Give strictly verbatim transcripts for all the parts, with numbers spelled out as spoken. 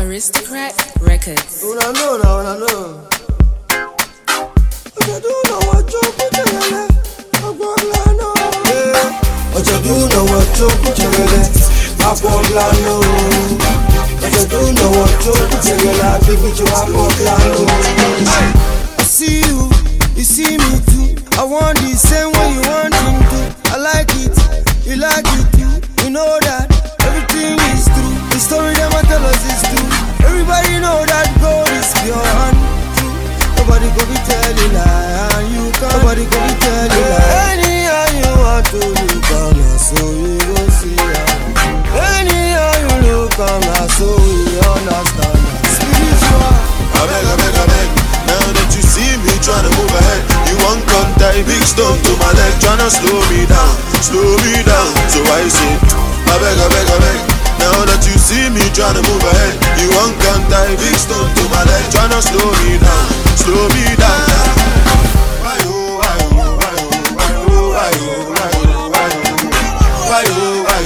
Aristocrat Records. Una no, na, una no. Oja do na wacho kuchele, akwagla no. Oja do na wacho kuchele, akwagla no. Oja do na wacho kuchele, abibicho akwagla no. I see you, you see me too. I want the same way you want him to. I like it, you like it too. You know that everything is true. The story them a tell us is true. Everybody know that God is pure and true. Nobody go be tell you lie, and you can't. Nobody go be tell you lie. Anyhow you want to look on us, so you go see her. Anyhow you look on us, so we understand. Spiritual. I beg, I beg, I beg. Now that you see me tryna move ahead, you want come tie big stone to my leg, tryna slow me down, slow me down. So I say, I beg, I beg, I beg. Now that you see me tryna move ahead, you want come tie big stone to my leg, tryna slow me down, slow me down. Why oh, why oh, why oh, why oh, why oh, why oh, why oh, why oh, why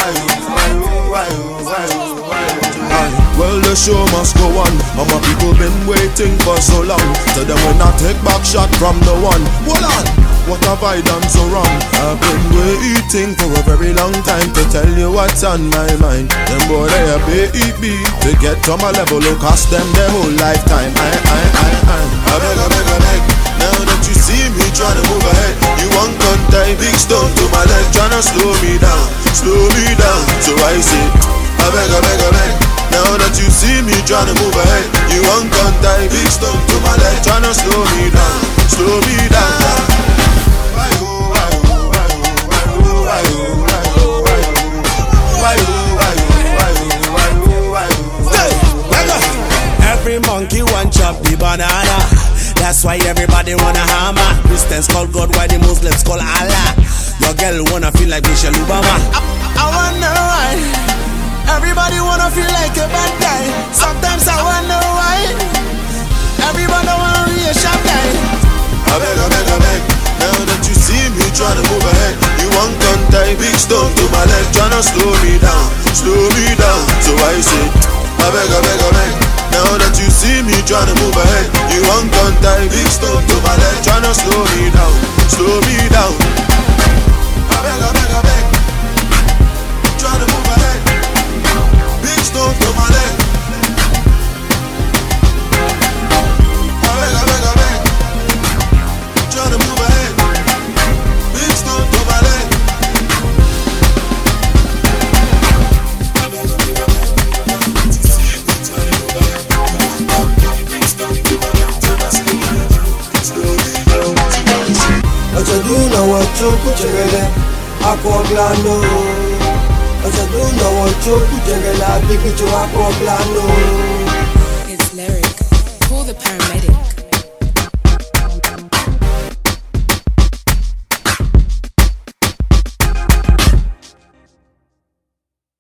oh, why oh, why oh, why oh. Well, the show must go on. And my people been waiting for so long. Tell them when I take back shot from the one. Hold on, what have I done so wrong? I've been waiting for a very long time to tell you what's on my mind. Them boy they a baby to get to my level. Look cost them their whole lifetime. I, I, I, I, I beg, I beg, I beg. Now that you see me tryna move ahead, you want to tie big stone to my leg, tryna slow me down, slow me down. So I say, I beg, I beg, I beg. Now that you see me tryna move ahead, you want to tie big stone to my leg, tryna slow me down, slow me down. Why oh, why oh, why oh, why oh, why oh, why oh, why oh, why oh, why oh, why oh, why oh. Every monkey want chop the banana. That's why everybody wanna hammer. Christians call God, why the Muslims call Allah. Your girl wanna feel like Michelle Obama. I, I wonder why everybody wanna feel like a bad guy. Sometimes I wonder why everybody wanna be a sharp guy. I beg, I beg, I beg. Now that you see me tryna move ahead, you want to tie big stone to my leg, tryna slow me down, slow me down. So I say, I beg, I beg, I beg. Now that you see me tryna move ahead, you want to tie big stone to my leg, tryna slow me down, slow me down. I beg, I beg, I beg. Tryna move ahead, big stone to my leg. I beg, I beg, I beg. Tryna move ahead, big stone to my leg. Oja do na wacho kuchele, akwagla no. Oja do na wacho kuchele, abibicho akwagla no. It's lyric. Call the paramedic.